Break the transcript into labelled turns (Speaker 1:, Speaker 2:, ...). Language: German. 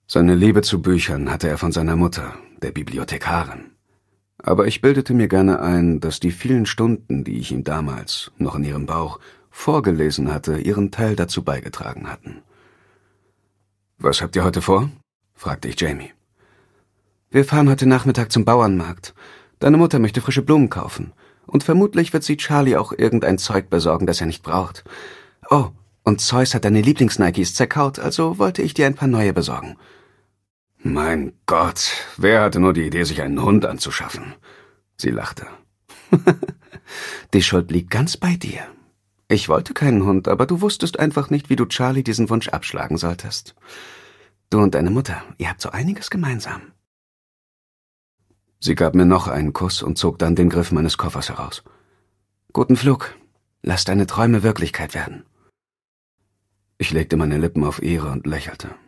Speaker 1: Seine Liebe zu Büchern hatte er von seiner Mutter, der Bibliothekarin. Aber ich bildete mir gerne ein, dass die vielen Stunden, die ich ihm damals, noch in ihrem Bauch, vorgelesen hatte, ihren Teil dazu beigetragen hatten. »Was habt ihr heute vor?« fragte ich Jamie. »Wir fahren heute Nachmittag zum Bauernmarkt. Deine Mutter möchte frische Blumen kaufen. Und vermutlich wird sie Charlie auch irgendein Zeug besorgen, das er nicht braucht. Oh, und Zeus hat deine Lieblings-Nikes zerkaut, also wollte ich dir ein paar neue besorgen.« »Mein Gott, wer hatte nur die Idee, sich einen Hund anzuschaffen?« Sie lachte. »Die Schuld liegt ganz bei dir. Ich wollte keinen Hund, aber du wusstest einfach nicht, wie du Charlie diesen Wunsch abschlagen solltest. Du und deine Mutter, ihr habt so einiges gemeinsam.« Sie gab mir noch einen Kuss und zog dann den Griff meines Koffers heraus. »Guten Flug. Lass deine Träume Wirklichkeit werden.« Ich legte meine Lippen auf ihre und lächelte.